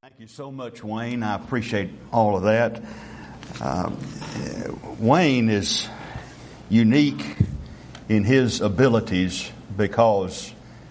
Thank you so much, Wayne. I appreciate all of that. Wayne is unique in his abilities because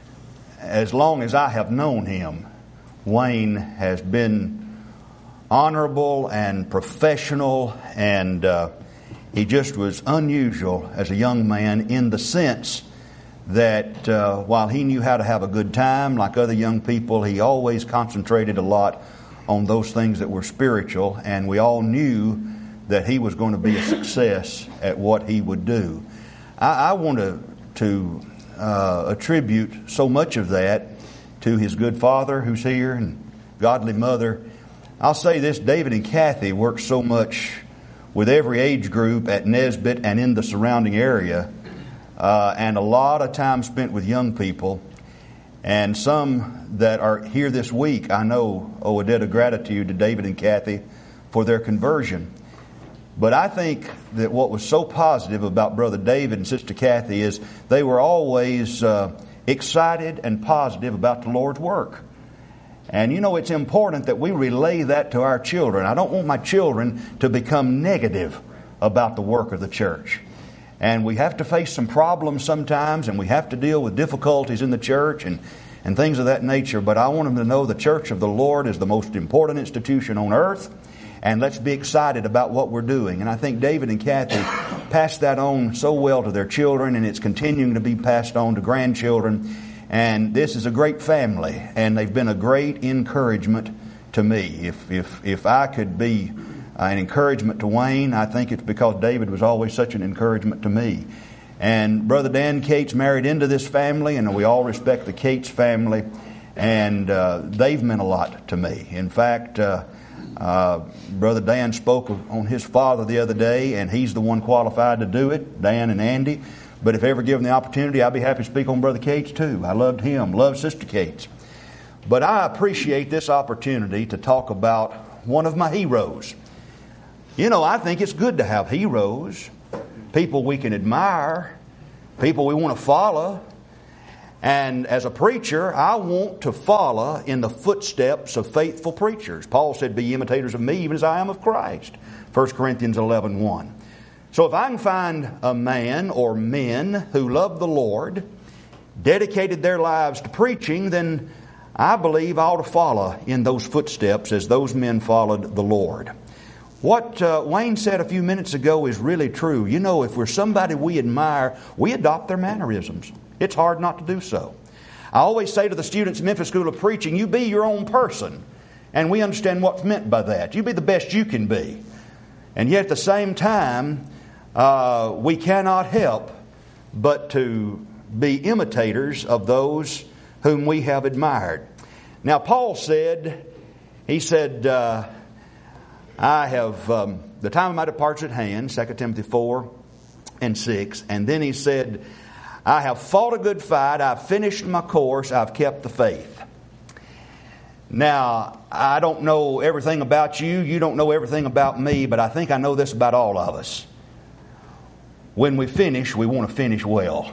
as long as I have known him, Wayne has been honorable and professional, and he just was unusual as a young man in the sense that while he knew how to have a good time like other young people, he always concentrated a lot on those things that were spiritual, and we all knew that he was going to be a success at what he would do. I want to attribute so much of that to his good father who's here and godly mother. I'll say this, David and Kathy worked so much with every age group at Nesbitt and in the surrounding area, and a lot of time spent with young people. And some that are here this week, I know, owe a debt of gratitude to David and Kathy for their conversion. But I think that what was so positive about Brother David and Sister Kathy is they were always excited and positive about the Lord's work. And you know, it's important that we relay that to our children. I don't want my children to become negative about the work of the church. And we have to face some problems sometimes, and we have to deal with difficulties in the church and things of that nature. But I want them to know the church of the Lord is the most important institution on earth. And let's be excited about what we're doing. And I think David and Kathy passed that on so well to their children, and it's continuing to be passed on to grandchildren. And this is a great family, and they've been a great encouragement to me. If I could be an encouragement to Wayne, I think it's because David was always such an encouragement to me. And Brother Dan Cates married into this family, and we all respect the Cates family, and they've meant a lot to me. In fact, Brother Dan spoke on his father the other day, and he's the one qualified to do it, Dan and Andy. But if ever given the opportunity, I'd be happy to speak on Brother Cates too. I loved him, loved Sister Cates. But I appreciate this opportunity to talk about one of my heroes. You know, I think it's good to have heroes, people we can admire, people we want to follow. And as a preacher, I want to follow in the footsteps of faithful preachers. Paul said, be imitators of me even as I am of Christ. 1 Corinthians 11:1. So if I can find a man or men who love the Lord, dedicated their lives to preaching, then I believe I ought to follow in those footsteps as those men followed the Lord. What Wayne said a few minutes ago is really true. You know, if we're somebody we admire, we adopt their mannerisms. It's hard not to do so. I always say to the students in Memphis School of Preaching, you be your own person. And we understand what's meant by that. You be the best you can be. And yet at the same time, we cannot help but to be imitators of those whom we have admired. Now, Paul said, I have, the time of my departure at hand, 2 Timothy 4:6. And then he said, I have fought a good fight, I've finished my course, I've kept the faith. Now, I don't know everything about you, you don't know everything about me, but I think I know this about all of us. When we finish, we want to finish well.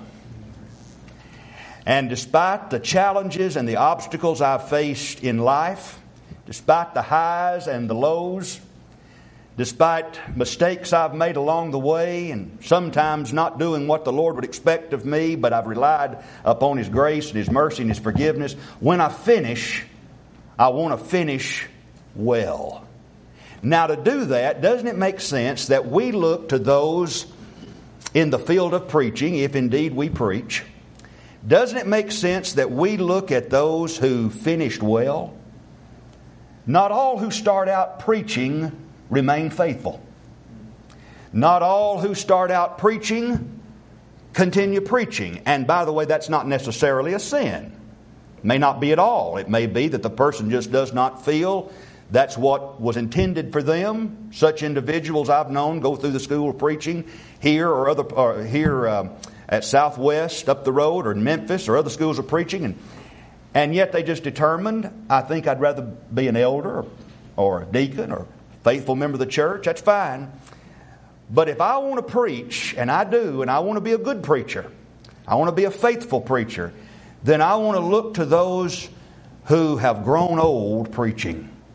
And despite the challenges and the obstacles I've faced in life, despite the highs and the lows, despite mistakes I've made along the way and sometimes not doing what the Lord would expect of me, but I've relied upon His grace and His mercy and His forgiveness, when I finish, I want to finish well. Now, to do that, doesn't it make sense that we look to those in the field of preaching, if indeed we preach? Doesn't it make sense that we look at those who finished well? Not all who start out preaching remain faithful. Not all who start out preaching continue preaching. And by the way, that's not necessarily a sin. It may not be at all. It may be that the person just does not feel that's what was intended for them. Such individuals I've known go through the school of preaching here or here at Southwest up the road, or in Memphis, or other schools of preaching, and yet they just determined, I think I'd rather be an elder or a deacon or faithful member of the church. That's fine. But if I want to preach, and I do, and I want to be a good preacher, I want to be a faithful preacher, then I want to look to those who have grown old preaching.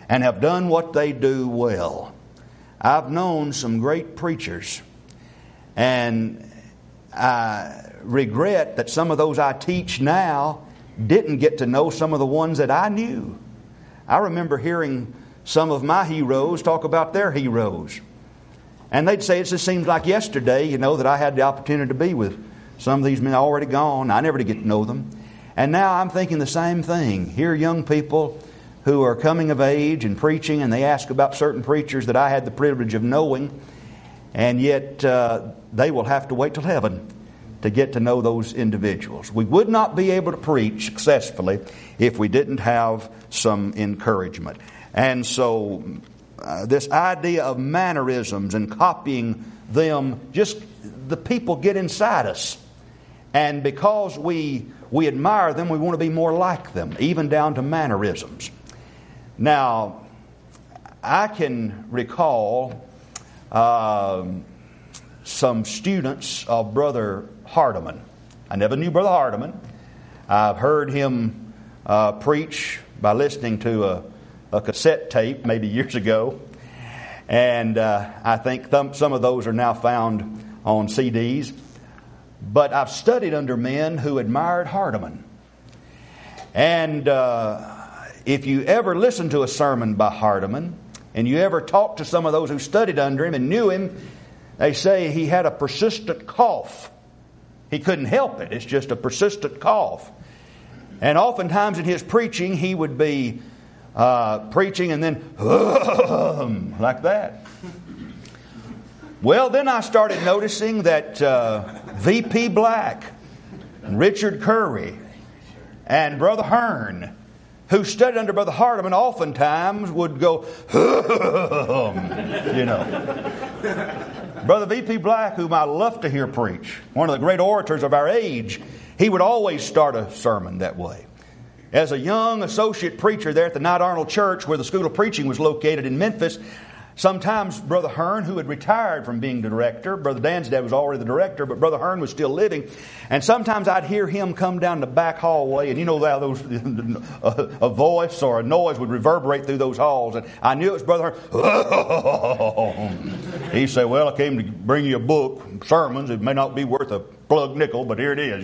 and have done what they do well. I've known some great preachers, and I regret that some of those I teach now didn't get to know some of the ones that I knew. I remember hearing some of my heroes talk about their heroes. And they'd say, it just seems like yesterday, that I had the opportunity to be with some of these men already gone. I never did get to know them. And now I'm thinking the same thing. Here are young people who are coming of age and preaching, and they ask about certain preachers that I had the privilege of knowing, and yet they will have to wait till heaven to get to know those individuals. We would not be able to preach successfully if we didn't have some encouragement. And so this idea of mannerisms and copying them, just the people get inside us. And because we admire them, we want to be more like them, even down to mannerisms. Now, I can recall some students of Brother Hardeman. I never knew Brother Hardeman. I've heard him preach by listening to a cassette tape maybe years ago. And I think some of those are now found on CDs. But I've studied under men who admired Hardeman. And if you ever listen to a sermon by Hardeman, and you ever talk to some of those who studied under him and knew him, they say he had a persistent cough. He couldn't help it. It's just a persistent cough. And oftentimes in his preaching, he would be preaching and then like that. Well, then I started noticing that V.P. Black, and Richard Curry, and Brother Hearn, who studied under Brother Hardeman, oftentimes would go, Brother V.P. Black, whom I love to hear preach, one of the great orators of our age, he would always start a sermon that way. As a young associate preacher there at the Knight Arnold Church, where the School of Preaching was located in Memphis, sometimes Brother Hearn, who had retired from being the director, Brother Dan's dad was already the director, but Brother Hearn was still living. And sometimes I'd hear him come down the back hallway, and how those a voice or a noise would reverberate through those halls. And I knew it was Brother Hearn. He said, well, I came to bring you a book, sermons. It may not be worth a plug nickel, but here it is,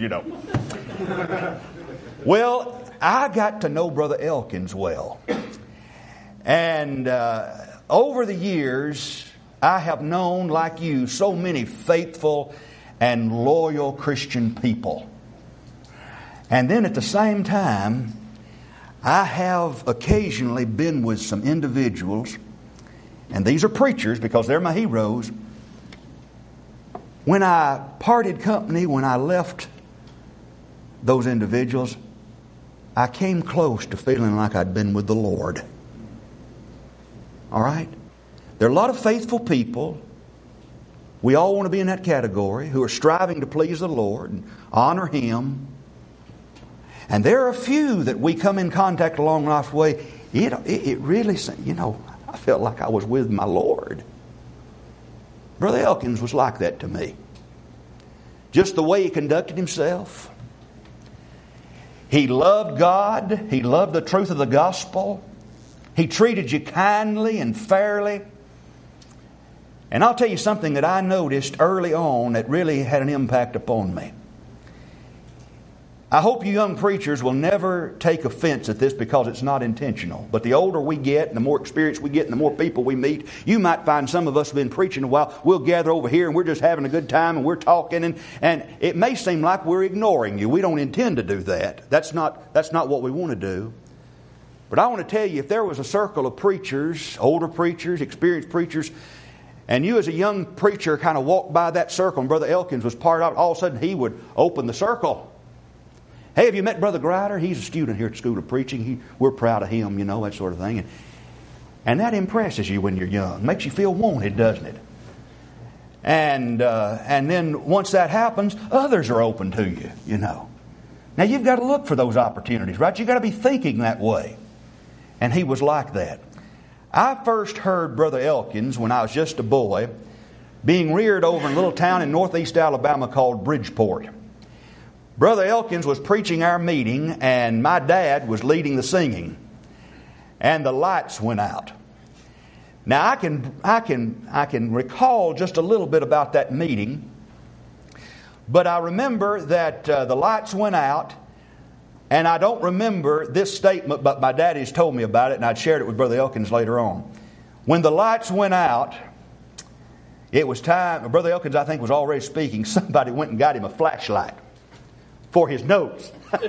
Well, I got to know Brother Elkins well. And over the years, I have known, like you, so many faithful and loyal Christian people. And then at the same time, I have occasionally been with some individuals, and these are preachers because they're my heroes. When I parted company, when I left those individuals, I came close to feeling like I'd been with the Lord. All right? There are a lot of faithful people. We all want to be in that category, who are striving to please the Lord and honor Him. And there are a few that we come in contact along life's way. It really, I felt like I was with my Lord. Brother Elkins was like that to me. Just the way he conducted himself. He loved God. He loved the truth of the gospel. He treated you kindly and fairly. And I'll tell you something that I noticed early on that really had an impact upon me. I hope you young preachers will never take offense at this because it's not intentional. But the older we get and the more experience we get and the more people we meet, you might find some of us have been preaching a while. We'll gather over here and we're just having a good time and we're talking. And it may seem like we're ignoring you. We don't intend to do that. That's not what we want to do. But I want to tell you, if there was a circle of preachers, older preachers, experienced preachers, and you as a young preacher kind of walked by that circle and Brother Elkins was part of it, all of a sudden he would open the circle. Hey, have you met Brother Grider? He's a student here at the School of Preaching. We're proud of him, that sort of thing. And that impresses you when you're young. Makes you feel wanted, doesn't it? And then once that happens, others are open to you, Now you've got to look for those opportunities, right? You've got to be thinking that way. And he was like that. I first heard Brother Elkins when I was just a boy, being reared over in a little town in northeast Alabama called Bridgeport. Brother Elkins was preaching our meeting, and my dad was leading the singing. and the lights went out. Now I can recall just a little bit about that meeting, but I remember that the lights went out, and I don't remember this statement, but my daddy's told me about it, and I'd shared it with Brother Elkins later on. When the lights went out, it was time. Brother Elkins, I think, was already speaking. Somebody went and got him a flashlight for his notes.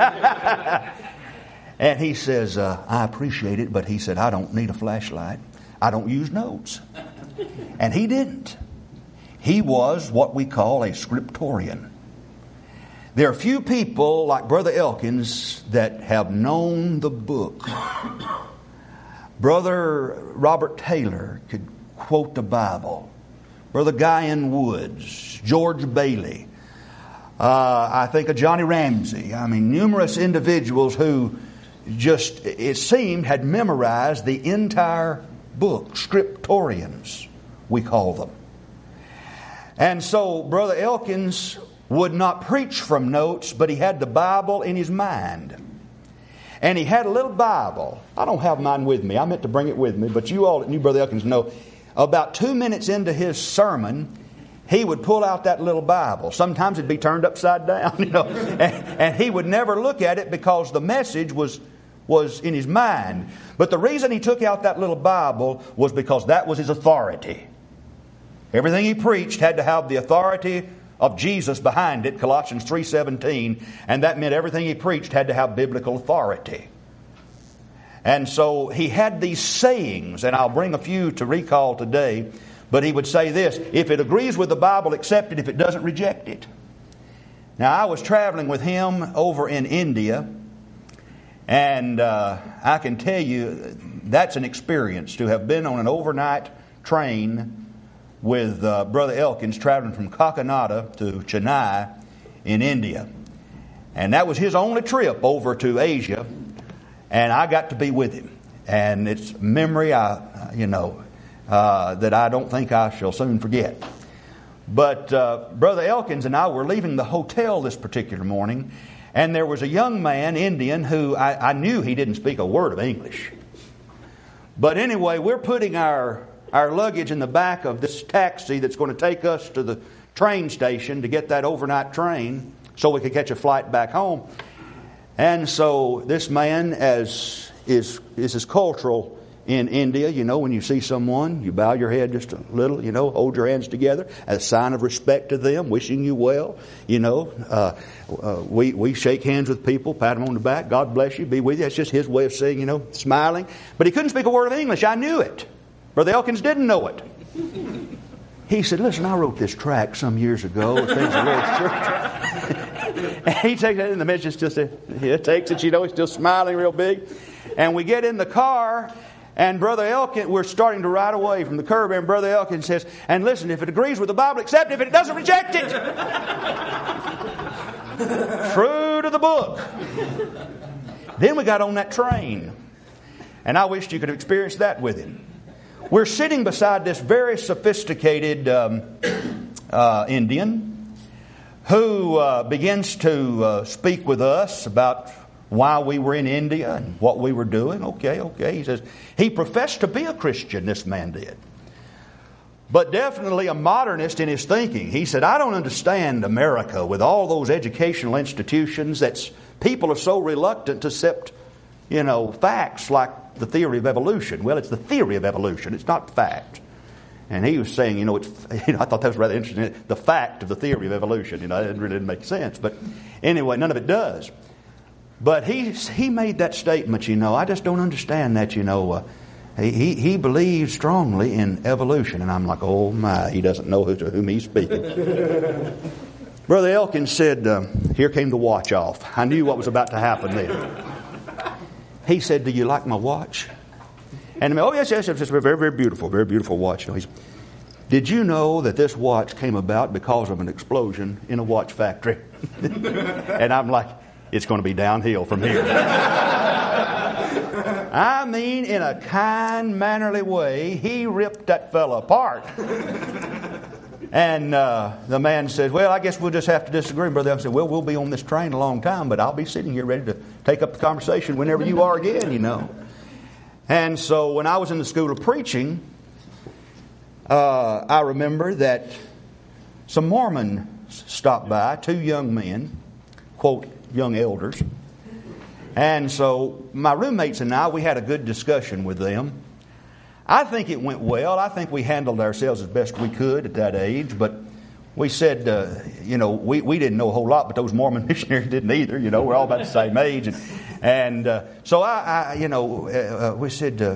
And he says, I appreciate it, but he said, I don't need a flashlight. I don't use notes. And he didn't. He was what we call a scriptorian. There are few people like Brother Elkins that have known the book. Brother Robert Taylor could quote the Bible. Brother Guyan Woods, George Bailey, I think of Johnny Ramsey. I mean, numerous individuals who just, it seemed, had memorized the entire book. Scriptorians, we call them. And so Brother Elkins would not preach from notes, but he had the Bible in his mind. And he had a little Bible. I don't have mine with me. I meant to bring it with me, but you all that knew Brother Elkins know, about 2 minutes into his sermon, he would pull out that little Bible. Sometimes it'd be turned upside down, and he would never look at it because the message was in his mind. But the reason he took out that little Bible was because that was his authority. Everything he preached had to have the authority of Jesus behind it, Colossians 3:17, and that meant everything he preached had to have biblical authority. And so he had these sayings, and I'll bring a few to recall today, but he would say this: if it agrees with the Bible, accept it. If it doesn't, reject it. Now, I was traveling with him over in India, and I can tell you that's an experience to have been on an overnight train with Brother Elkins traveling from Kakinada to Chennai in India. And that was his only trip over to Asia, and I got to be with him. And it's a memory that I don't think I shall soon forget. But Brother Elkins and I were leaving the hotel this particular morning, and there was a young man, Indian, who I knew he didn't speak a word of English. But anyway, we're putting our luggage in the back of this taxi that's going to take us to the train station to get that overnight train so we could catch a flight back home. And so this man, as is cultural in India, when you see someone, you bow your head just a little, hold your hands together as a sign of respect to them, wishing you well. We shake hands with people, pat them on the back, God bless you, be with you. That's just his way of saying, smiling. But he couldn't speak a word of English. I knew it. Brother Elkins didn't know it. He said, listen, I wrote this tract some years ago. Things are really church. And he takes it in the message, just he takes it, he's still smiling real big. And we get in the car, and Brother Elkins, we're starting to ride away from the curb, and Brother Elkins says, and listen, if it agrees with the Bible, accept it. If it doesn't, reject it. True to the book. Then we got on that train. And I wished you could have experienced that with him. We're sitting beside this very sophisticated Indian who begins to speak with us about why we were in India and what we were doing. Okay. He says, he professed to be a Christian, this man did. But definitely a modernist in his thinking. He said, I don't understand America with all those educational institutions people are so reluctant to accept, facts like the theory of evolution. Well, it's the theory of evolution. It's not fact. And he was saying, I thought that was rather interesting. The fact of the theory of evolution, it really didn't make sense. But anyway, none of it does. But he made that statement, I just don't understand that, He believes strongly in evolution. And I'm like, oh my, he doesn't know to whom he's speaking. Brother Elkins said, here came the watch off. I knew what was about to happen then. He said, do you like my watch? And oh, yes, it's a very, very beautiful watch. Did you know that this watch came about because of an explosion in a watch factory? And I'm like, it's going to be downhill from here. I mean, in a kind, mannerly way, he ripped that fella apart. And the man says, well, I guess we'll just have to disagree. Brother Elkins said, well, we'll be on this train a long time, but I'll be sitting here ready to take up the conversation whenever you are again, And so when I was in the school of preaching, I remember that some Mormons stopped by, 2 young men, quote, young elders. And so my roommates and I, we had a good discussion with them. I think it went well. I think we handled ourselves as best we could at that age. But we said, we didn't know a whole lot, but those Mormon missionaries didn't either. We're all about the same age. So we said,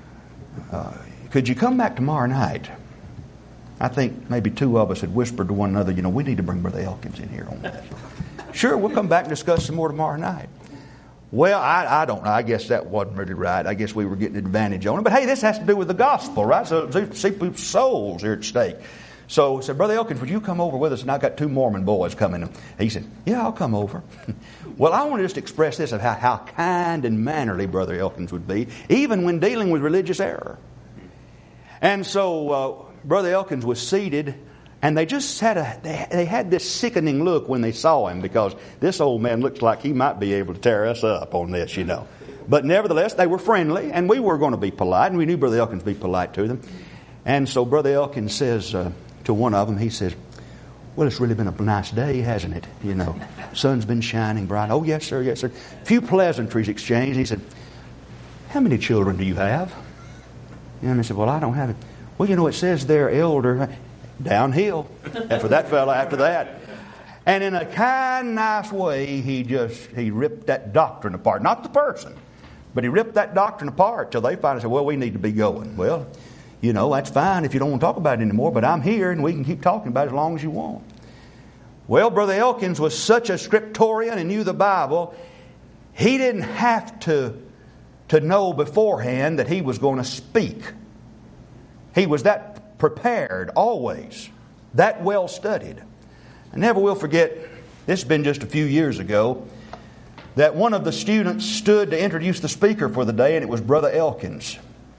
could you come back tomorrow night? I think maybe 2 of us had whispered to one another, we need to bring Brother Elkins in here on that. Sure, we'll come back and discuss some more tomorrow night. Well, I don't know. I guess that wasn't really right. I guess we were getting advantage on it. But hey, this has to do with the gospel, right? So see people's souls here at stake. So I said, Brother Elkins, would you come over with us? And I got 2 Mormon boys coming. He said, yeah, I'll come over. Well, I want to just express this of how kind and mannerly Brother Elkins would be, even when dealing with religious error. And so Brother Elkins was seated, and they just they had this sickening look when they saw him, because this old man looks like he might be able to tear us up on this, But nevertheless, they were friendly, and we were going to be polite, and we knew Brother Elkins would be polite to them. And so Brother Elkins says to one of them, he says, well, it's really been a nice day, hasn't it? Sun's been shining bright. Oh, yes, sir, yes, sir. A few pleasantries exchanged. He said, how many children do you have? And I said, well, I don't have it. Well, it says there, elder, downhill. And for that fella after that. And in a kind, nice way, he ripped that doctrine apart. Not the person, but he ripped that doctrine apart till they finally said, well, we need to be going. Well, that's fine if you don't want to talk about it anymore, but I'm here and we can keep talking about it as long as you want. Well, Brother Elkins was such a scriptorian and knew the Bible, he didn't have to know beforehand that he was going to speak. He was that prepared always, that well studied. I never will forget, this has been just a few years ago, that one of the students stood to introduce the speaker for the day, and it was Brother Elkins.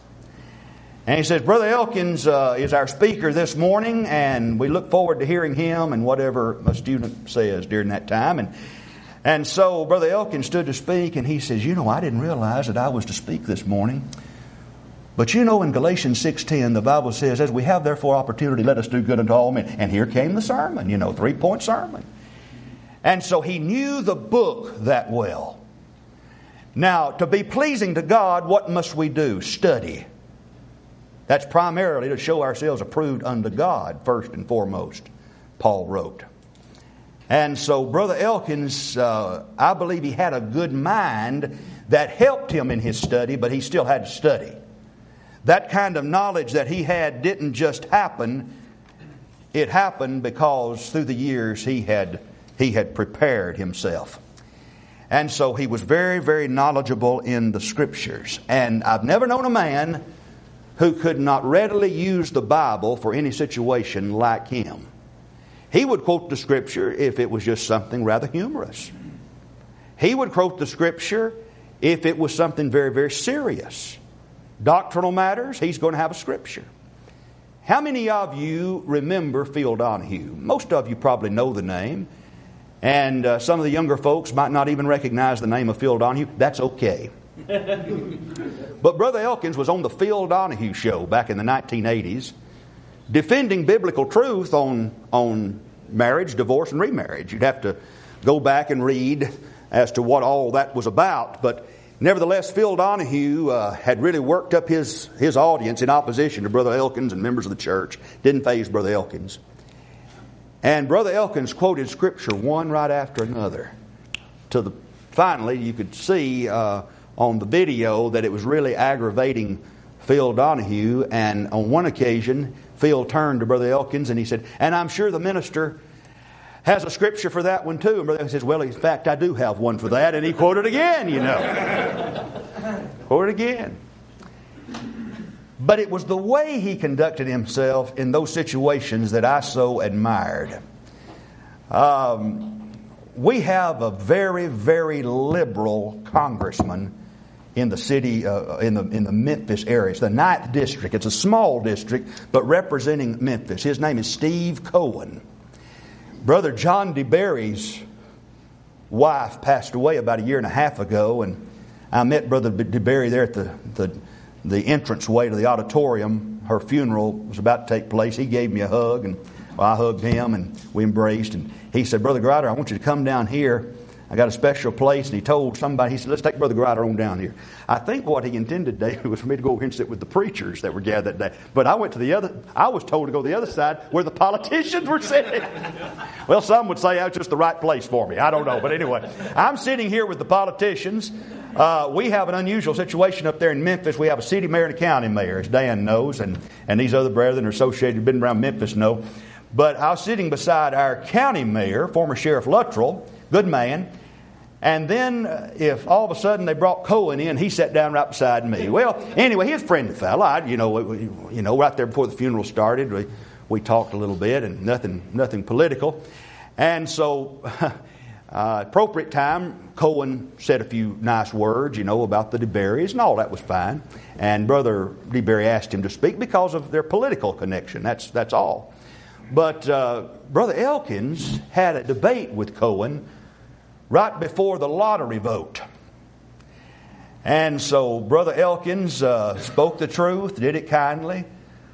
And he says, Brother Elkins is our speaker this morning, and we look forward to hearing him and whatever a student says during that time. And so Brother Elkins stood to speak, and he says, I didn't realize that I was to speak this morning. But in Galatians 6:10, the Bible says, as we have therefore opportunity, let us do good unto all men. And here came the sermon, 3-point sermon. And so he knew the book that well. Now, to be pleasing to God, what must we do? Study. That's primarily to show ourselves approved unto God, first and foremost, Paul wrote. And so Brother Elkins, I believe he had a good mind that helped him in his study, but he still had to study. That kind of knowledge that he had didn't just happen. It happened because through the years he had prepared himself. And so he was very, very knowledgeable in the Scriptures. And I've never known a man who could not readily use the Bible for any situation like him. He would quote the Scripture if it was just something rather humorous. He would quote the Scripture if it was something very, very serious. Doctrinal matters, he's going to have a Scripture. How many of you remember Phil Donahue? Most of you probably know the name. And some of the younger folks might not even recognize the name of Phil Donahue. That's okay. But Brother Elkins was on the Phil Donahue show back in the 1980s, defending biblical truth on marriage, divorce, and remarriage. You'd have to go back and read as to what all that was about. But nevertheless, Phil Donahue had really worked up his audience in opposition to Brother Elkins and members of the church. Didn't faze Brother Elkins. And Brother Elkins quoted Scripture one right after another. Finally, you could see on the video that it was really aggravating Phil Donahue. And on one occasion, Phil turned to Brother Elkins and he said, and I'm sure the minister has a Scripture for that one too. And Brother Elkins says, well, in fact, I do have one for that. And he quoted again, Quoted again. But it was the way he conducted himself in those situations that I so admired. We have a very, very liberal congressman in the city, in the Memphis area. It's the 9th district. It's a small district, but representing Memphis. His name is Steve Cohen. Brother John DeBerry's wife passed away about 1.5 years ago, and I met Brother DeBerry there at the entranceway to the auditorium. Her funeral was about to take place. He gave me a hug, and I hugged him, and we embraced. And he said, Brother Grider, I want you to come down here. I got a special place. And he told somebody, he said, let's take Brother Grider on down here. I think what he intended, David, was for me to go over here and sit with the preachers that were gathered that day. But I went to the other, I was told to go to the other side where the politicians were sitting. Well, some would say that's just the right place for me. I don't know. But anyway, I'm sitting here with the politicians. We have an unusual situation up there in Memphis. We have a city mayor and a county mayor, as Dan knows, and these other brethren are associated, been around Memphis, know. But I was sitting beside our county mayor, former Sheriff Luttrell, good man. And then if all of a sudden they brought Cohen in, he sat down right beside me. Well, anyway, he was a friendly fella. Right there before the funeral started, we talked a little bit, and nothing political. And so, appropriate time, Cohen said a few nice words, about the DeBerrys, and all that was fine. And Brother DeBerry asked him to speak because of their political connection. That's all. But Brother Elkins had a debate with Cohen right before the lottery vote. And so Brother Elkins spoke the truth, did it kindly.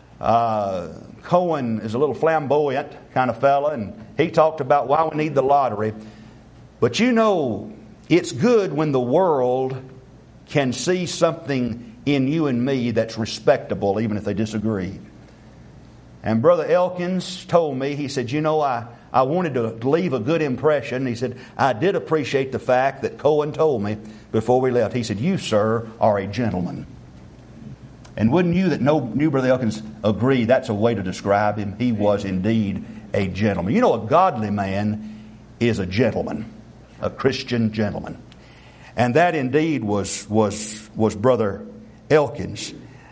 Cohen is a little flamboyant kind of fella, and he talked about why we need the lottery. But it's good when the world can see something in you and me that's respectable, even if they disagree. And Brother Elkins told me, he said, I wanted to leave a good impression. He said, I did appreciate the fact that Cohen told me before we left. He said, you, sir, are a gentleman. And wouldn't you that knew Brother Elkins agree that's a way to describe him? He was indeed a gentleman. A godly man is a gentleman, a Christian gentleman. And that indeed was Brother Elkins.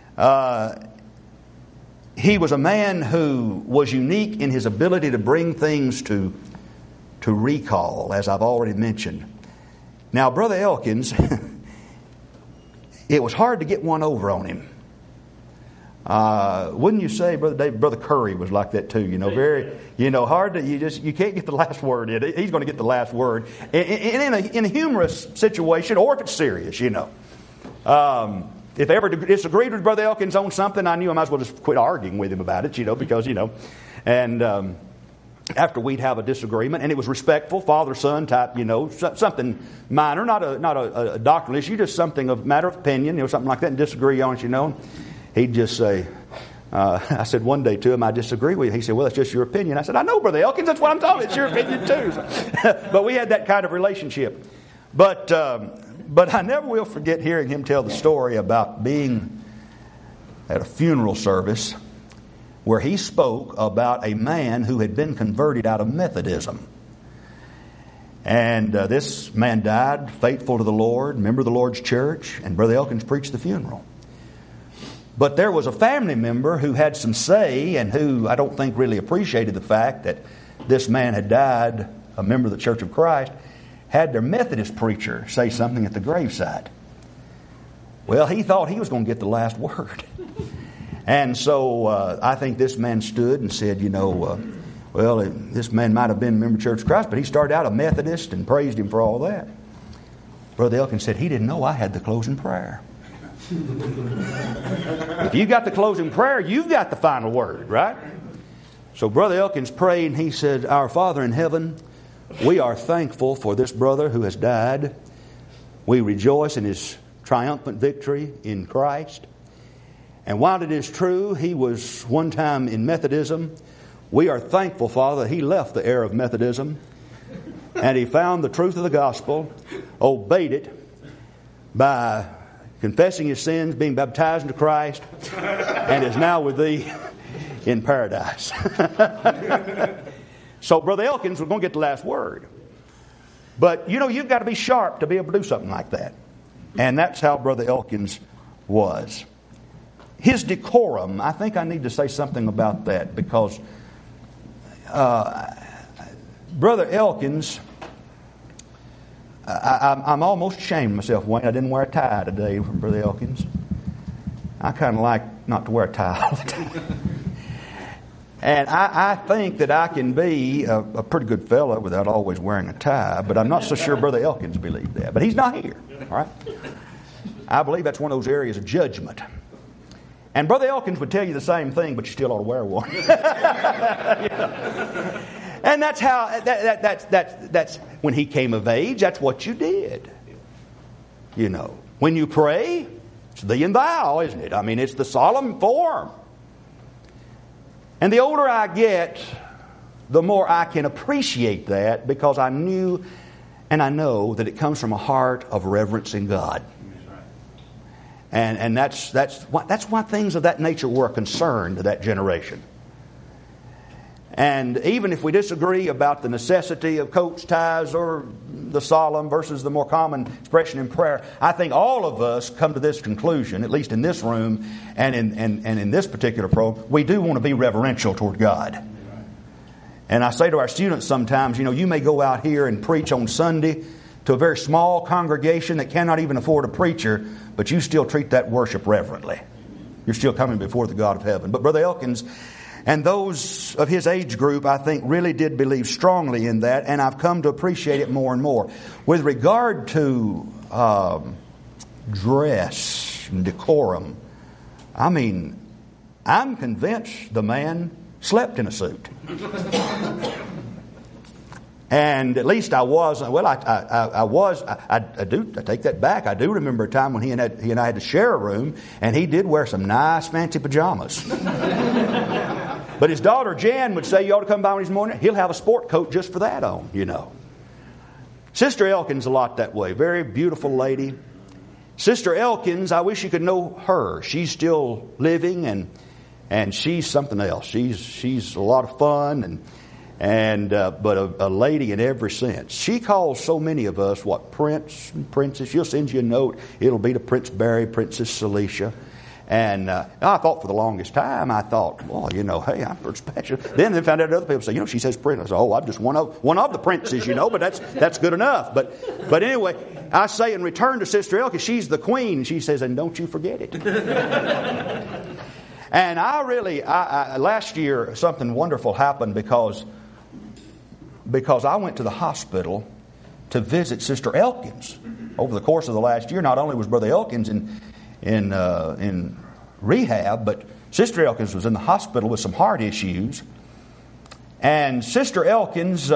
He was a man who was unique in his ability to bring things to recall, as I've already mentioned. Now, Brother Elkins, it was hard to get one over on him. Wouldn't you say, Brother David? Brother Curry was like that too. Very, hard to you can't get the last word in. He's going to get the last word in a humorous situation, or if it's serious, If I ever disagreed with Brother Elkins on something, I knew I might as well just quit arguing with him about it, because, and after we'd have a disagreement, and it was respectful, father-son type, something minor, not a doctrinal issue, just something of matter of opinion, something like that, and disagree on it, He'd just say, I said one day to him, I disagree with you. He said, well, that's just your opinion. I said, I know, Brother Elkins, that's what I'm talking about. It's your opinion too. But we had that kind of relationship. But I never will forget hearing him tell the story about being at a funeral service where he spoke about a man who had been converted out of Methodism. And this man died faithful to the Lord, member of the Lord's church, and Brother Elkins preached the funeral. But there was a family member who had some say and who I don't think really appreciated the fact that this man had died, a member of the Church of Christ, had their Methodist preacher say something at the graveside. Well, he thought he was going to get the last word. And so I think this man stood and said, this man might have been a member of the Church of Christ, but he started out a Methodist, and praised him for all that. Brother Elkins said he didn't know I had the closing prayer. If you got the closing prayer, you've got the final word, right? So Brother Elkins prayed, and he said, Our Father in heaven, we are thankful for this brother who has died. We rejoice in his triumphant victory in Christ. And while it is true he was one time in Methodism, we are thankful, Father, that he left the error of Methodism and he found the truth of the gospel, obeyed it by confessing his sins, being baptized into Christ, and is now with thee in paradise. So Brother Elkins was going to get the last word. But, you've got to be sharp to be able to do something like that. And that's how Brother Elkins was. His decorum, I think I need to say something about that, because Brother Elkins, I'm almost ashamed of myself, Wayne. I didn't wear a tie today from Brother Elkins. I kind of like not to wear a tie all the time. And I think that I can be a pretty good fellow without always wearing a tie, but I'm not so sure Brother Elkins believed that. But he's not here, all right? I believe that's one of those areas of judgment. And Brother Elkins would tell you the same thing, but you still ought to wear one. You know? And that's how, that's when he came of age, that's what you did. You know, when you pray, it's thee and thou, isn't it? I mean, it's the solemn form. And the older I get, the more I can appreciate that, because I knew and I know that it comes from a heart of reverencing God. And that's why things of that nature were a concern to that generation. And even if we disagree about the necessity of coats, ties, or the solemn versus the more common expression in prayer, I think all of us come to this conclusion, at least in this room and in this particular program, we do want to be reverential toward God. And I say to our students sometimes, you know, you may go out here and preach on Sunday to a very small congregation that cannot even afford a preacher, but you still treat that worship reverently. You're still coming before the God of heaven. But Brother Elkins and those of his age group, I think, really did believe strongly in that, and I've come to appreciate it more and more. With regard to dress and decorum, I mean, I'm convinced the man slept in a suit. And at least I was. Well, I was. I take that back. I do remember a time when he and I had to share a room, and he did wear some nice fancy pajamas. But his daughter Jan would say, "You ought to come by one this morning." He'll have a sport coat just for that on, you know. Sister Elkins a lot that way. Very beautiful lady. Sister Elkins, I wish you could know her. She's still living, and she's something else. She's a lot of fun but a lady in every sense. She calls so many of us prince and princess. She'll send you a note. It'll be to Prince Barry, Princess Celicia. And I thought for the longest time, well, you know, hey, I'm pretty special. Then they found out other people say, you know, she says prince. I said, oh, I'm just one of the princes, you know, but that's good enough. But anyway, I say in return to Sister Elkins, she's the queen. She says, and don't you forget it. And I last year something wonderful happened because I went to the hospital to visit Sister Elkins. Over the course of the last year, not only was Brother Elkins in rehab, but Sister Elkins was in the hospital with some heart issues. And Sister Elkins,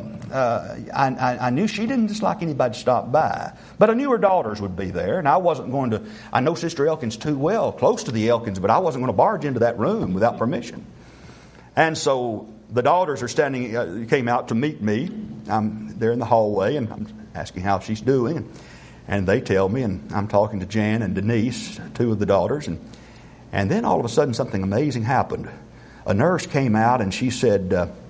I knew she didn't just like anybody to stop by, but I knew her daughters would be there, and I wasn't going to. I know Sister Elkins too well, close to the Elkins, but I wasn't going to barge into that room without permission. And so the daughters are came out to meet me. I'm there in the hallway, and I'm asking how she's doing, and they tell me, and I'm talking to Jan and Denise, two of the daughters, and then all of a sudden something amazing happened. A nurse came out and she said,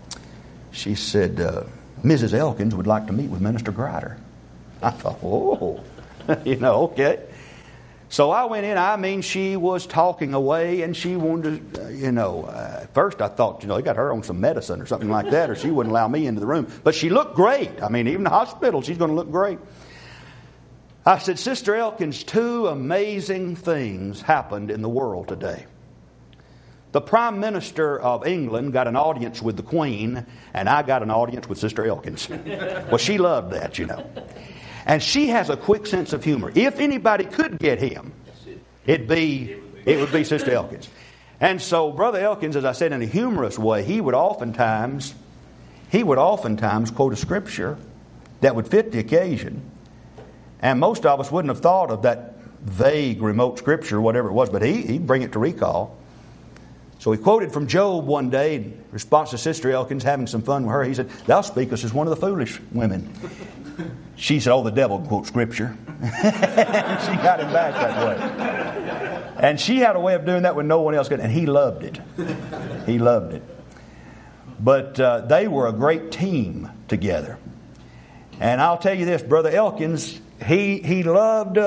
Mrs. Elkins would like to meet with Minister Grider. I thought, oh, you know, okay. So I went in. She was talking away, and she wanted to, at first I thought, they got her on some medicine or something like that, or she wouldn't allow me into the room. But she looked great. Even in the hospital, she's going to look great. I said, Sister Elkins, two amazing things happened in the world today. The Prime Minister of England got an audience with the Queen, and I got an audience with Sister Elkins. Well, she loved that, And she has a quick sense of humor. If anybody could get him, it would be Sister Elkins. And so Brother Elkins, as I said, in a humorous way, he would oftentimes quote a scripture that would fit the occasion. And most of us wouldn't have thought of that vague, remote scripture, whatever it was, but he'd bring it to recall. So he quoted from Job one day in response to Sister Elkins having some fun with her. He said, "Thou speakest as one of the foolish women." She said, "Oh, the devil can quote scripture." And she got him back that way. And she had a way of doing that when no one else could. And he loved it. He loved it. But they were a great team together. And I'll tell you this, Brother Elkins, he loved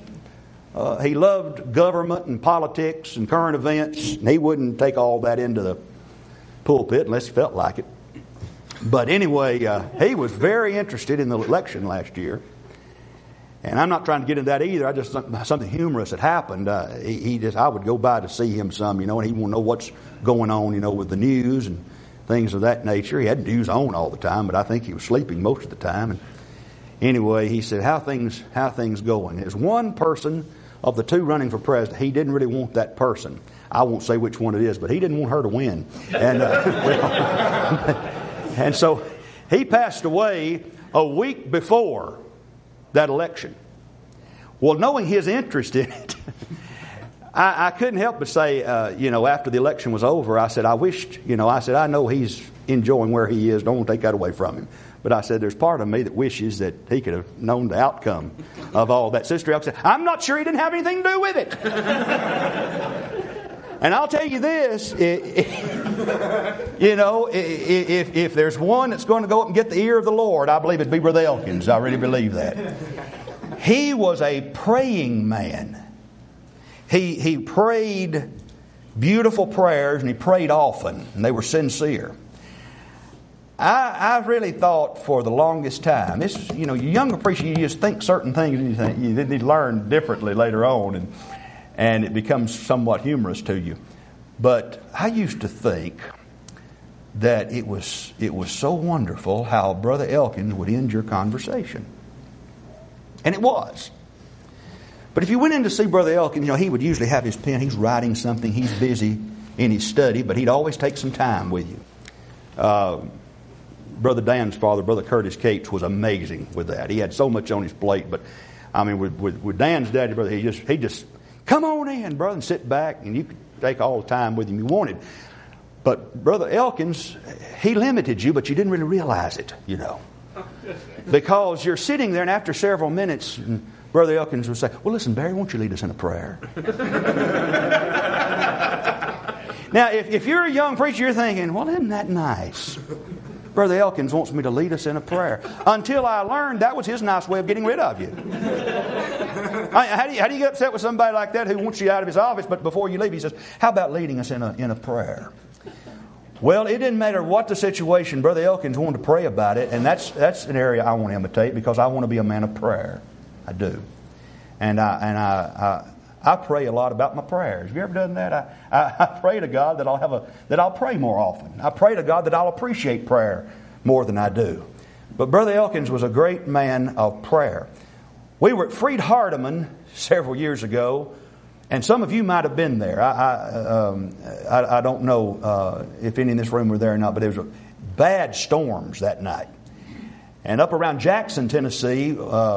government and politics and current events. And he wouldn't take all that into the pulpit unless he felt like it. But anyway, he was very interested in the election last year. And I'm not trying to get into that either. I just something humorous had happened. I would go by to see him some, and he wanted to know what's going on, with the news and things of that nature. He had news on all the time, but I think he was sleeping most of the time. And anyway, he said, "How things going?" There's one person of the two running for president, he didn't really want that person. I won't say which one it is, but he didn't want her to win. And, and so he passed away a week before that election. Well, knowing his interest in it, I couldn't help but say, after the election was over, I said, I know he's enjoying where he is. Don't want to take that away from him. But I said, there's part of me that wishes that he could have known the outcome of all that. Sister Elk said, I'm not sure he didn't have anything to do with it. And I'll tell you this, if there's one that's going to go up and get the ear of the Lord, I believe it'd be Brother Elkins. I really believe that. He was a praying man. He prayed beautiful prayers, and he prayed often, and they were sincere. I really thought for the longest time, this, you younger preacher, you just think certain things, and you need to learn differently later on, and it becomes somewhat humorous to you. But I used to think that it was so wonderful how Brother Elkins would end your conversation. And it was. But if you went in to see Brother Elkins, he would usually have his pen. He's writing something. He's busy in his study, but he'd always take some time with you. Brother Dan's father, Brother Curtis Capes, was amazing with that. He had so much on his plate, but with Dan's daddy, brother, he just come on in, brother, and sit back, and you could take all the time with him you wanted. But Brother Elkins, he limited you, but you didn't really realize it, because you're sitting there, and after several minutes, Brother Elkins would say, well, listen, Barry, won't you lead us in a prayer? Now, if you're a young preacher, you're thinking, well, isn't that nice? Brother Elkins wants me to lead us in a prayer. Until I learned that was his nice way of getting rid of you. How do you get upset with somebody like that who wants you out of his office, but before you leave, he says, how about leading us in a prayer? Well, it didn't matter what the situation. Brother Elkins wanted to pray about it, and that's an area I want to imitate because I want to be a man of prayer. I do. And I pray a lot about my prayers. Have you ever done that? I pray to God that I'll pray more often. I pray to God that I'll appreciate prayer more than I do. But Brother Elkins was a great man of prayer. We were at Freed Hardeman several years ago, and some of you might have been there. I don't know if any in this room were there or not, but there was bad storms that night. And up around Jackson, Tennessee,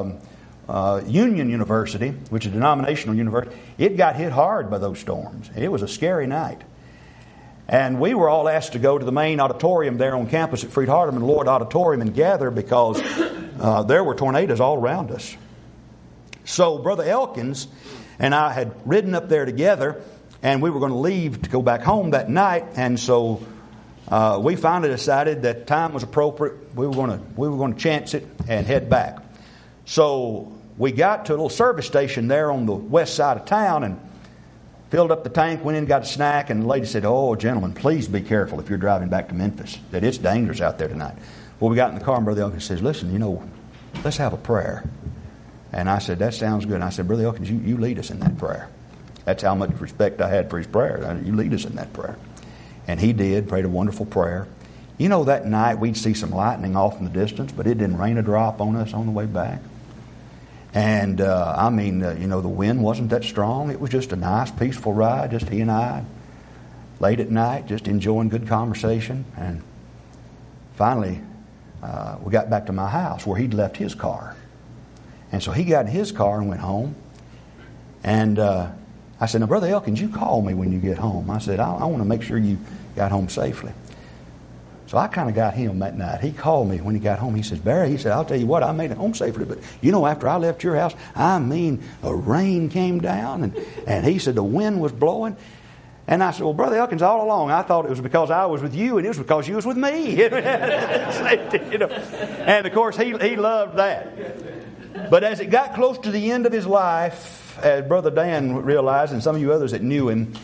Union University, which is a denominational university, it got hit hard by those storms. It was a scary night. And we were all asked to go to the main auditorium there on campus at Freed Hardeman, Lloyd Auditorium, and gather because there were tornadoes all around us. So Brother Elkins and I had ridden up there together, and we were going to leave to go back home that night. And so we finally decided that time was appropriate. We were going to chance it and head back. So we got to a little service station there on the west side of town and filled up the tank, went in, got a snack, and the lady said, oh, gentlemen, please be careful if you're driving back to Memphis, that it's dangerous out there tonight. Well, we got in the car, and Brother Elkins says, listen, let's have a prayer. And I said, that sounds good. And I said, Brother Elkins, you lead us in that prayer. That's how much respect I had for his prayer. You lead us in that prayer. And he did, prayed a wonderful prayer. That night we'd see some lightning off in the distance, but it didn't rain a drop on us on the way back. And, the wind wasn't that strong. It was just a nice, peaceful ride, just he and I, late at night, just enjoying good conversation. And finally, we got back to my house where he'd left his car. And so he got in his car and went home. And I said, now, Brother Elkins, you call me when you get home. I said, I want to make sure you got home safely. So I kind of got him that night. He called me when he got home. He says, Barry, I'll tell you what, I made it home safely. But, after I left your house, the rain came down. And he said the wind was blowing. And I said, well, Brother Elkins, all along, I thought it was because I was with you, and it was because you was with me. And, of course, he loved that. But as it got close to the end of his life, as Brother Dan realized, and some of you others that knew him,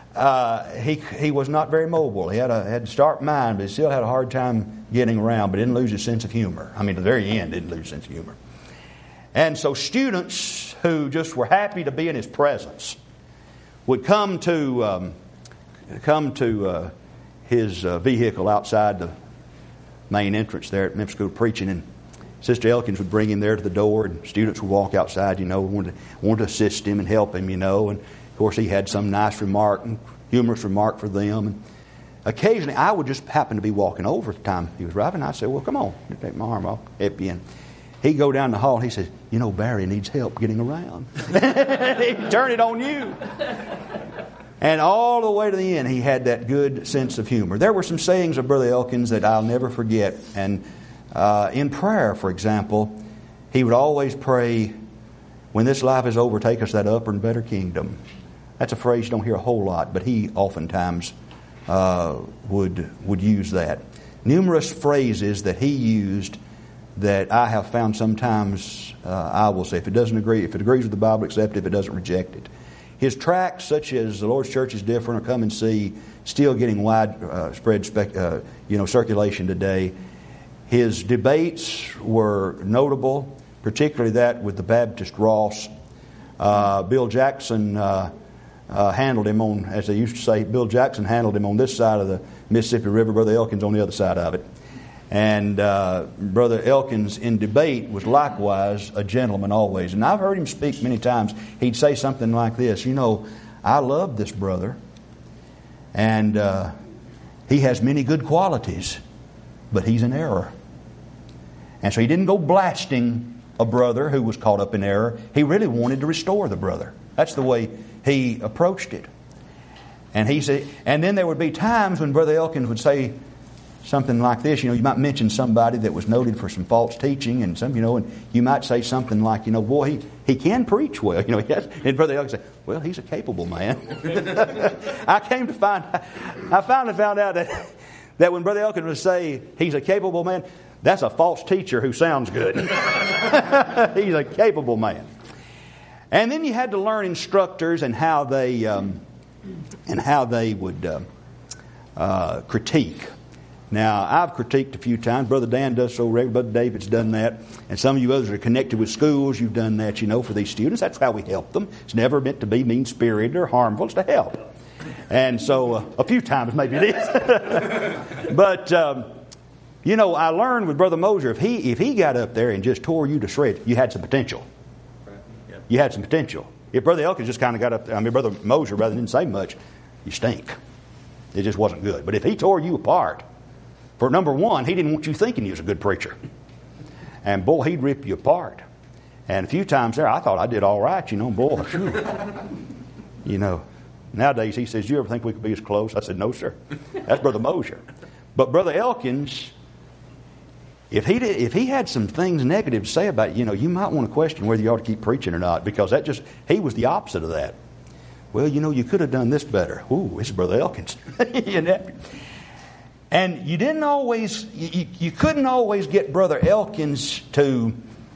he was not very mobile. He had a sharp mind, but he still had a hard time getting around, but didn't lose his sense of humor. To the very end, didn't lose his sense of humor. And so students who just were happy to be in his presence would come to his vehicle outside the main entrance there at Memphis School preaching and Sister Elkins would bring him there to the door, and students would walk outside, wanted to assist him and help him, and of course he had some nice remark and humorous remark for them. And occasionally I would just happen to be walking over at the time he was arriving. I'd say, well, come on, take my arm, I'll help you in. He'd go down the hall and he said, Barry needs help getting around. He'd turn it on you. And all the way to the end, he had that good sense of humor. There were some sayings of Brother Elkins that I'll never forget. And in prayer, for example, he would always pray, when this life is over, take us that upper and better kingdom. That's a phrase you don't hear a whole lot, but he oftentimes would use that. Numerous phrases that he used that I have found sometimes I will say, if it agrees with the Bible, accept it. If it doesn't, reject it. His tracts, such as The Lord's Church is Different or Come and See, still getting widespread circulation today. His debates were notable, particularly that with the Baptist Ross. Bill Jackson handled him on, as they used to say, Bill Jackson handled him on this side of the Mississippi River, Brother Elkins on the other side of it. And Brother Elkins in debate was likewise a gentleman always. And I've heard him speak many times. He'd say something like this, I love this brother, and he has many good qualities, but he's in error. And so he didn't go blasting a brother who was caught up in error. He really wanted to restore the brother. That's the way he approached it. And he said, and then there would be times when Brother Elkins would say something like this. You might mention somebody that was noted for some false teaching, and and you might say something like, boy, he can preach well. And Brother Elkins said, well, he's a capable man. I finally found out that when Brother Elkins would say he's a capable man, that's a false teacher who sounds good. He's a capable man. And then you had to learn instructors and how they would critique. Now, I've critiqued a few times. Brother Dan does so regularly. Brother David's done that. And some of you others are connected with schools. You've done that, for these students. That's how we help them. It's never meant to be mean-spirited or harmful. It's to help. And so, a few times maybe it is. But, I learned with Brother Mosier, if he got up there and just tore you to shreds, you had some potential. You had some potential. If Brother Elkins just kind of got up there, Brother Mosier, rather than say much, you stink. It just wasn't good. But if he tore you apart, for number one, he didn't want you thinking he was a good preacher. And boy, he'd rip you apart. And a few times there, I thought I did all right, boy. Nowadays he says, you ever think we could be as close? I said, no, sir. That's Brother Mosier. But Brother Elkins, if he had some things negative to say about it, you might want to question whether you ought to keep preaching or not, because he was the opposite of that. Well, you could have done this better. Ooh, it's Brother Elkins. And you didn't always, you couldn't always get Brother Elkins to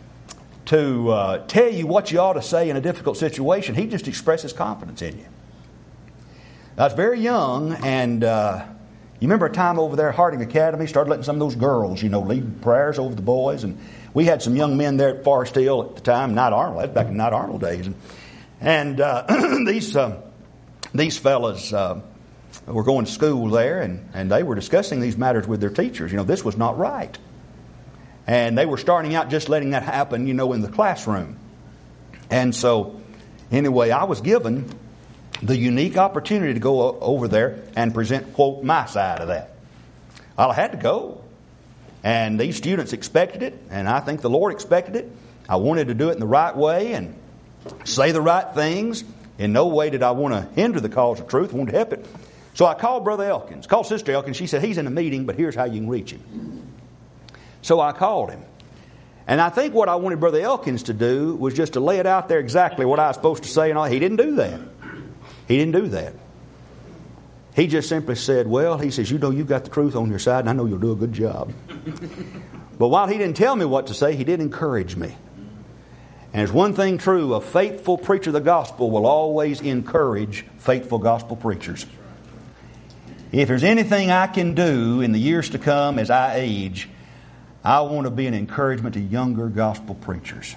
tell you what you ought to say in a difficult situation. He just expresses confidence in you. I was very young, and you remember a time over there at Harding Academy, started letting some of those girls, lead prayers over the boys. And we had some young men there at Forest Hill at the time, Knight Arnold. That was back in Knight Arnold days. And these fellas were going to school there, and they were discussing these matters with their teachers. This was not right. And they were starting out just letting that happen, in the classroom. And so, anyway, I was given the unique opportunity to go over there and present, quote, my side of that. I had to go. And these students expected it, and I think the Lord expected it. I wanted to do it in the right way and say the right things. In no way did I want to hinder the cause of truth. I wanted to help it. So I called Brother Elkins, called Sister Elkins. She said, he's in a meeting, but here's how you can reach him. So I called him. And I think what I wanted Brother Elkins to do was just to lay it out there exactly what I was supposed to say. And all. He didn't do that. He didn't do that. He just simply said, well, he says, you've got the truth on your side, and I know you'll do a good job. But while he didn't tell me what to say, he did encourage me. And there's one thing true, a faithful preacher of the gospel will always encourage faithful gospel preachers. If there's anything I can do in the years to come as I age, I want to be an encouragement to younger gospel preachers.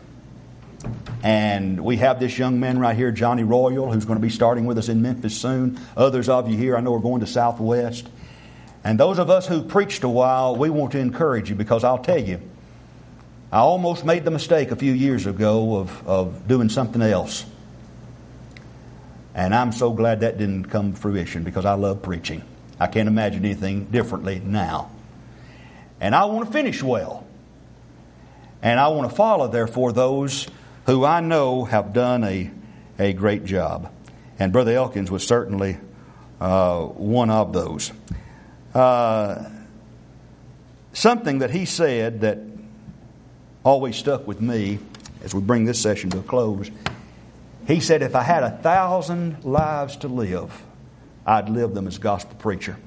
And we have this young man right here, Johnny Royal, who's going to be starting with us in Memphis soon. Others of you here, I know, are going to Southwest. And those of us who preached a while, we want to encourage you, because I'll tell you, I almost made the mistake a few years ago of doing something else. And I'm so glad that didn't come to fruition, because I love preaching. I can't imagine anything differently now. And I want to finish well. And I want to follow, therefore, those who I know have done a great job. And Brother Elkins was certainly one of those. Something that he said that always stuck with me as we bring this session to a close. He said, if I had 1,000 lives to live, I'd live them as a gospel preacher.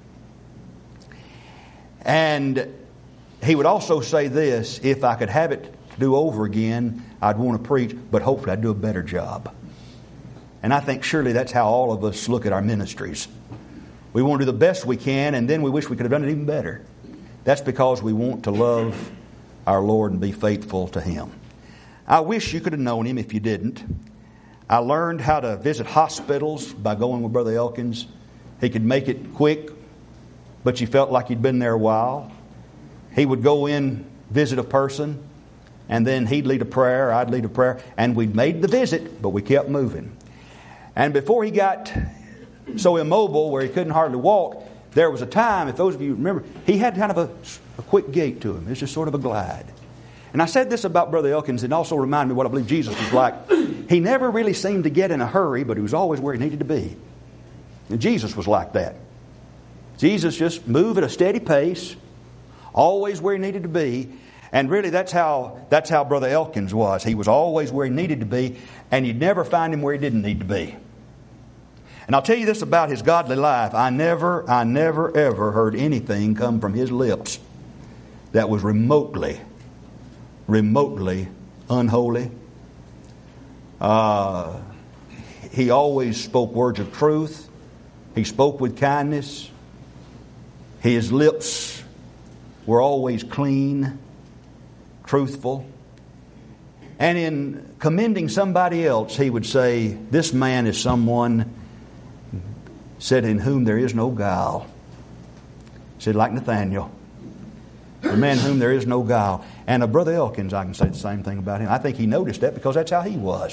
And he would also say this, if I could have it to do over again, I'd want to preach, but hopefully I'd do a better job. And I think surely that's how all of us look at our ministries. We want to do the best we can, and then we wish we could have done it even better. That's because we want to love our Lord and be faithful to Him. I wish you could have known him if you didn't. I learned how to visit hospitals by going with Brother Elkins. He could make it quick, but you felt like he'd been there a while. He would go in, visit a person, and then he'd lead a prayer, I'd lead a prayer, and we'd made the visit, but we kept moving. And before he got so immobile where he couldn't hardly walk, there was a time, if those of you remember, he had kind of a quick gait to him. It's just sort of a glide. And I said this about Brother Elkins, and also reminded me what I believe Jesus was like. He never really seemed to get in a hurry, but he was always where he needed to be. And Jesus was like that. Jesus just moved at a steady pace, always where he needed to be. And really that's how Brother Elkins was. He was always where he needed to be, and you'd never find him where he didn't need to be. And I'll tell you this about his godly life. I never ever heard anything come from his lips that was remotely unholy. He always spoke words of truth. He spoke with kindness. His lips were always clean, truthful. And in commending somebody else, he would say, this man is someone, said, in whom there is no guile. Said, like Nathaniel, a man in whom there is no guile. And of Brother Elkins, I can say the same thing about him. I think he noticed that because that's how he was.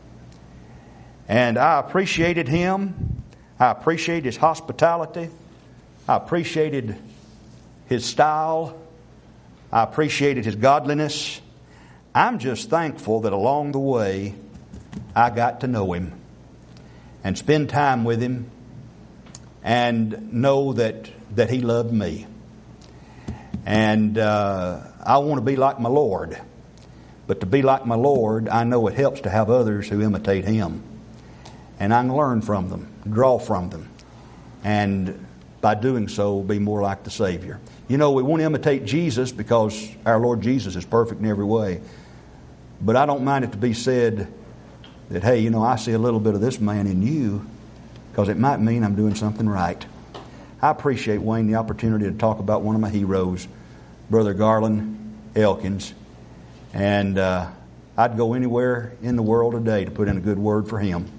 And I appreciated him. I appreciated his hospitality. I appreciated his style. I appreciated his godliness. I'm just thankful that along the way I got to know him and spend time with him and know that he loved me. And I want to be like my Lord. But to be like my Lord, I know it helps to have others who imitate Him. And I can learn from them, draw from them. And by doing so, be more like the Savior. You know, we want to imitate Jesus because our Lord Jesus is perfect in every way. But I don't mind it to be said that, hey, you know, I see a little bit of this man in you, because it might mean I'm doing something right. I appreciate, Wayne, the opportunity to talk about one of my heroes, Brother Garland Elkins. And I'd go anywhere in the world today to put in a good word for him,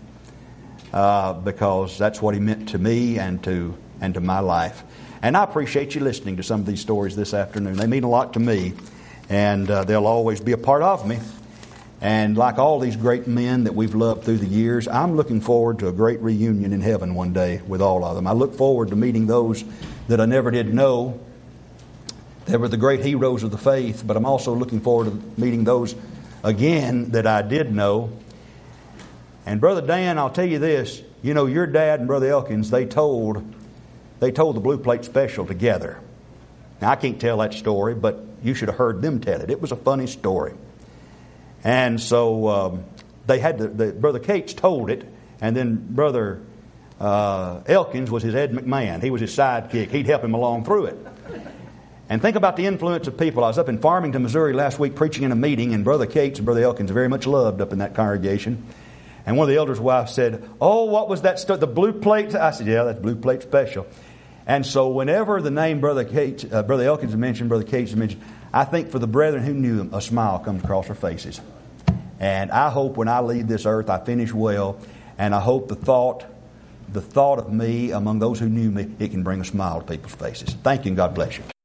because that's what he meant to me and to my life. And I appreciate you listening to some of these stories this afternoon. They mean a lot to me, and they'll always be a part of me. And like all these great men that we've loved through the years, I'm looking forward to a great reunion in heaven one day with all of them. I look forward to meeting those that I never did know. They were the great heroes of the faith, but I'm also looking forward to meeting those again that I did know. And Brother Dan, I'll tell you this, you know, your dad and Brother Elkins, they told the Blue Plate Special together. Now, I can't tell that story, but you should have heard them tell it. It was a funny story. And so they had Brother Cates told it, and then Brother Elkins was his Ed McMahon. He was his sidekick. He'd help him along through it. And think about the influence of people. I was up in Farmington, Missouri last week preaching in a meeting, and Brother Cates and Brother Elkins are very much loved up in that congregation. And one of the elders' wives said, "Oh, what was that the Blue Plate?" I said, "Yeah, that's Blue Plate Special." And so whenever the name Brother Elkins is mentioned, Brother Cates is mentioned, I think for the brethren who knew him, a smile comes across their faces. And I hope when I leave this earth, I finish well. And I hope the thought of me among those who knew me, it can bring a smile to people's faces. Thank you, and God bless you.